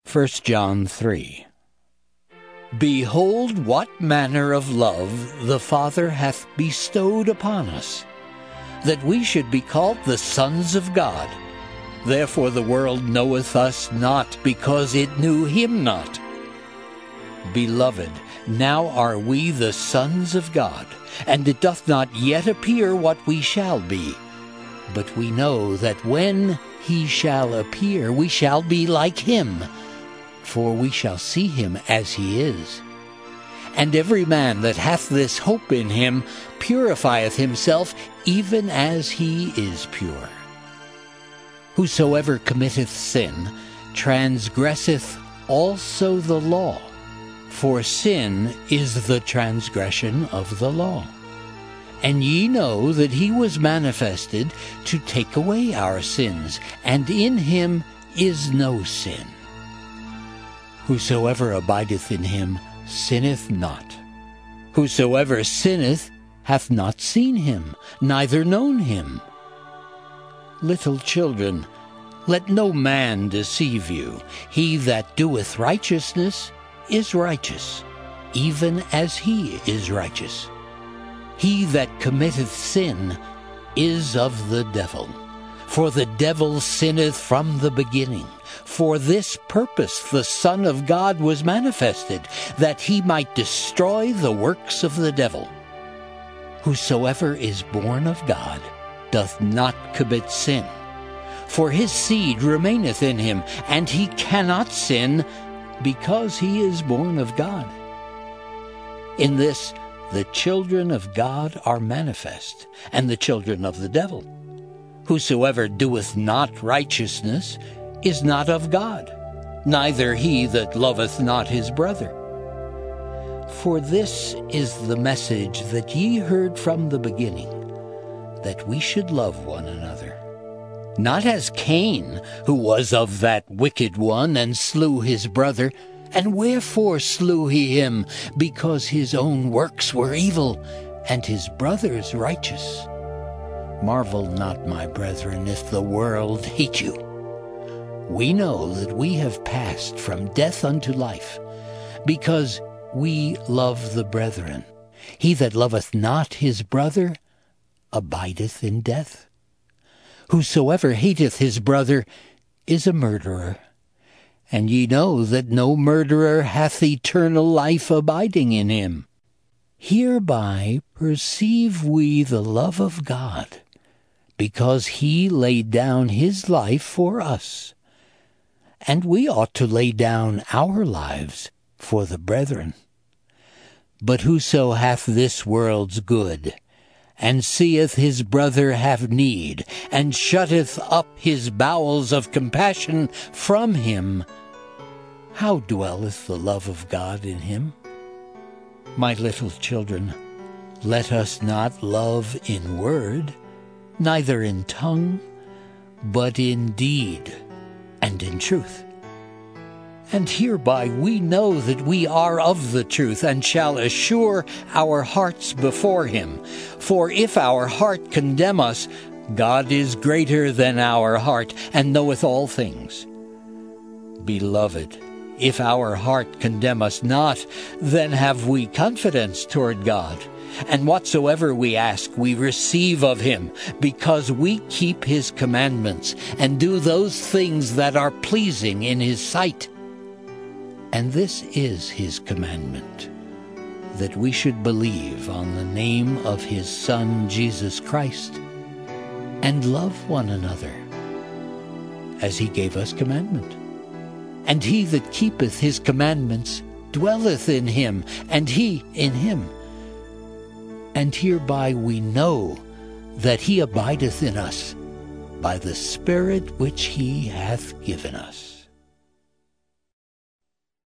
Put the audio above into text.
1 John 3. Behold, what manner of love the Father hath bestowed upon us, that we should be called the sons of God. Therefore the world knoweth us not, because it knew him not. Beloved, now are we the sons of God, and it doth not yet appear what we shall be. But we know that when he shall appear, we shall be like him, for we shall see him as he is. And every man that hath this hope in him purifieth himself, even as he is pure. Whosoever committeth sin transgresseth also the law, for sin is the transgression of the law. And ye know that he was manifested to take away our sins, and in him is no sin. Whosoever abideth in him sinneth not. Whosoever sinneth hath not seen him, neither known him. Little children, let no man deceive you. He that doeth righteousness is righteous, even as he is righteous. He that committeth sin is of the devil, for the devil sinneth from the beginning. For this purpose the Son of God was manifested, that he might destroy the works of the devil. Whosoever is born of God doth not commit sin, for his seed remaineth in him, and he cannot sin, because he is born of God. In this the children of God are manifest, and the children of the devil. Whosoever doeth not righteousness is not of God, neither he that loveth not his brother. For this is the message that ye heard from the beginning, that we should love one another. Not as Cain, who was of that wicked one, and slew his brother. And wherefore slew he him? Because his own works were evil, and his brother's righteous. Marvel not, my brethren, if the world hate you. We know that we have passed from death unto life, because we love the brethren. He that loveth not his brother abideth in death. Whosoever hateth his brother is a murderer. And ye know that no murderer hath eternal life abiding in him. Hereby perceive we the love of God, because he laid down his life for us. And we ought to lay down our lives for the brethren. But whoso hath this world's good, and seeth his brother have need, and shutteth up his bowels of compassion from him, how dwelleth the love of God in him? My little children, let us not love in word, neither in tongue, but in deed and in truth. And hereby we know that we are of the truth, and shall assure our hearts before him. For if our heart condemn us, God is greater than our heart, and knoweth all things. Beloved, if our heart condemn us not, then have we confidence toward God. And whatsoever we ask, we receive of him, because we keep his commandments, and do those things that are pleasing in his sight. And this is his commandment, that we should believe on the name of his Son Jesus Christ, and love one another, as he gave us commandment. And he that keepeth his commandments dwelleth in him, and he in him. And hereby we know that he abideth in us, by the Spirit which he hath given us.